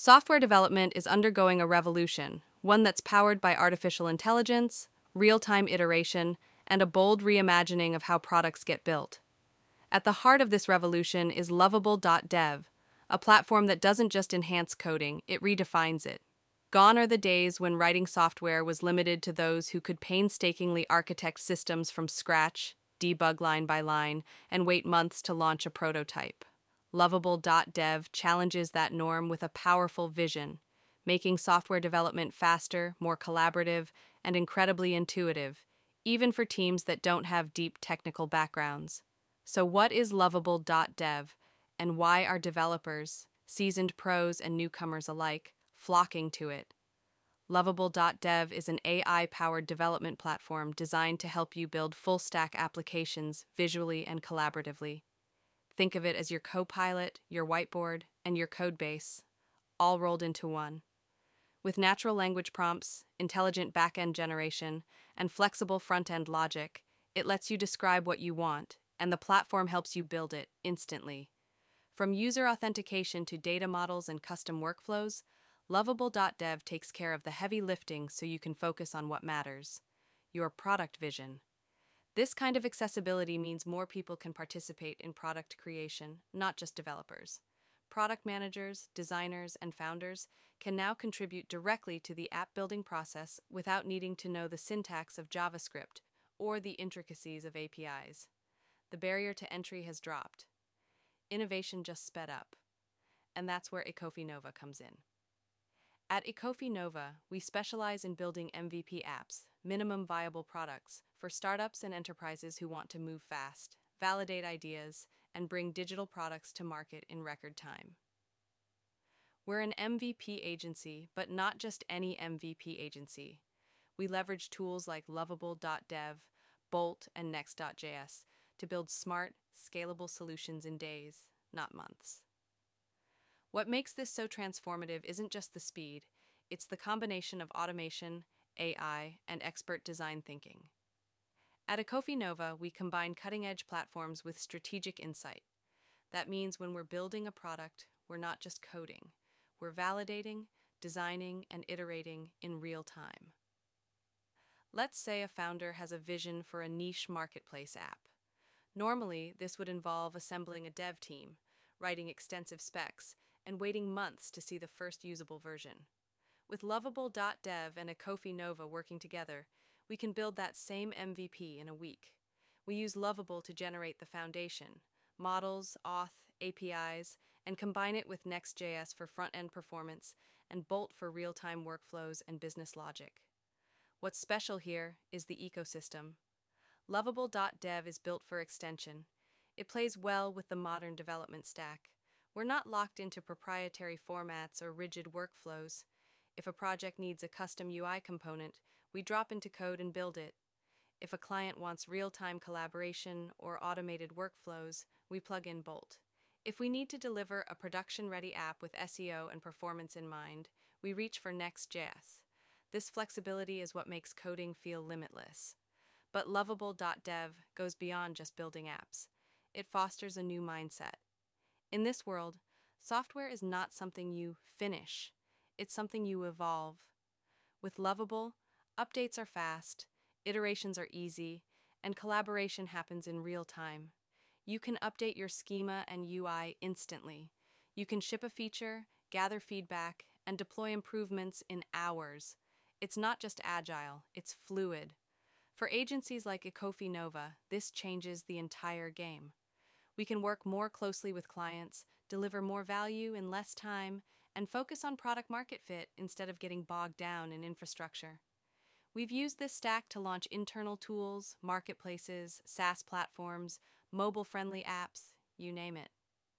Software development is undergoing a revolution, one that's powered by artificial intelligence, real time iteration, and a bold reimagining of how products get built. At the heart of this revolution is Lovable.dev, a platform that doesn't just enhance coding, it redefines it. Gone are the days when writing software was limited to those who could painstakingly architect systems from scratch, debug line by line, and wait months to launch a prototype. Lovable.dev challenges that norm with a powerful vision, making software development faster, more collaborative, and incredibly intuitive, even for teams that don't have deep technical backgrounds. So, what is Lovable.dev, and why are developers, seasoned pros and newcomers alike, flocking to it? Lovable.dev is an AI powered development platform designed to help you build full stack applications visually and collaboratively. Think of it as your co pilot, your whiteboard, and your code base, all rolled into one. With natural language prompts, intelligent back-end generation, and flexible front-end logic, it lets you describe what you want, and the platform helps you build it instantly. From user authentication to data models and custom workflows, Lovable.dev takes care of the heavy lifting so you can focus on what matters: your product vision. This kind of accessibility means more people can participate in product creation, not just developers. Product managers, designers, and founders can now contribute directly to the app building process without needing to know the syntax of JavaScript or the intricacies of APIs. The barrier to entry has dropped. Innovation just sped up. And that's where Ecofi Nova comes in. At Ecofi Nova, we specialize in building MVP apps, minimum viable products, for startups and enterprises who want to move fast, validate ideas, and bring digital products to market in record time. We're an MVP agency, but not just any MVP agency. We leverage tools like Lovable.dev, Bolt, and Next.js to build smart, scalable solutions in days, not months. What makes this so transformative isn't just the speed, it's the combination of automation, AI, and expert design thinking. At Ecofi Nova, we combine cutting-edge platforms with strategic insight. That means when we're building a product, we're not just coding. We're validating, designing, and iterating in real time. Let's say a founder has a vision for a niche marketplace app. Normally, this would involve assembling a dev team, writing extensive specs, and waiting months to see the first usable version. With Lovable.dev and Ecofi Nova working together, we can build that same MVP in a week. We use Lovable to generate the foundation, models, auth, APIs, and combine it with Next.js for front-end performance and Bolt for real-time workflows and business logic. What's special here is the ecosystem. Lovable.dev is built for extension. It plays well with the modern development stack. We're not locked into proprietary formats or rigid workflows. If a project needs a custom UI component, we drop into code and build it. If a client wants real-time collaboration or automated workflows, we plug in Bolt. If we need to deliver a production-ready app with SEO and performance in mind, we reach for Next.js. This flexibility is what makes coding feel limitless. But Lovable.dev goes beyond just building apps. It fosters a new mindset. In this world, software is not something you finish. It's something you evolve. With Lovable, updates are fast, iterations are easy, and collaboration happens in real time. You can update your schema and UI instantly. You can ship a feature, gather feedback, and deploy improvements in hours. It's not just agile, it's fluid. For agencies like Ecofi Nova, this changes the entire game. We can work more closely with clients, deliver more value in less time, and focus on product market fit instead of getting bogged down in infrastructure. We've used this stack to launch internal tools, marketplaces, SaaS platforms, mobile-friendly apps, you name it.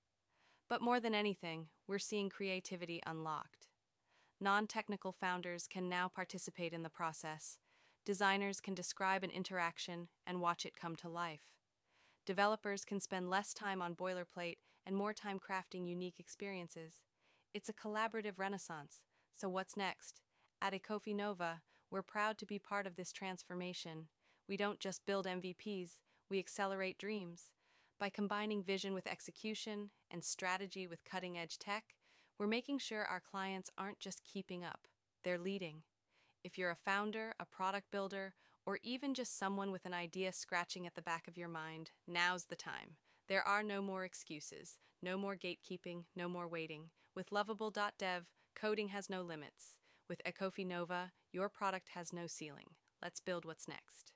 But more than anything, we're seeing creativity unlocked. Non-technical founders can now participate in the process. Designers can describe an interaction and watch it come to life. Developers can spend less time on boilerplate and more time crafting unique experiences. It's a collaborative renaissance. So what's next? At Ecofi Nova, we're proud to be part of this transformation. We don't just build MVPs, we accelerate dreams. By combining vision with execution and strategy with cutting-edge tech, We're making sure our clients aren't just keeping up, they're leading. If you're a founder, a product builder, or even just someone with an idea scratching at the back of your mind, now's the time. There are no more excuses, no more gatekeeping, no more waiting. With Lovable.dev, coding has no limits. With Ekofi Nova, your product has no ceiling. Let's build what's next.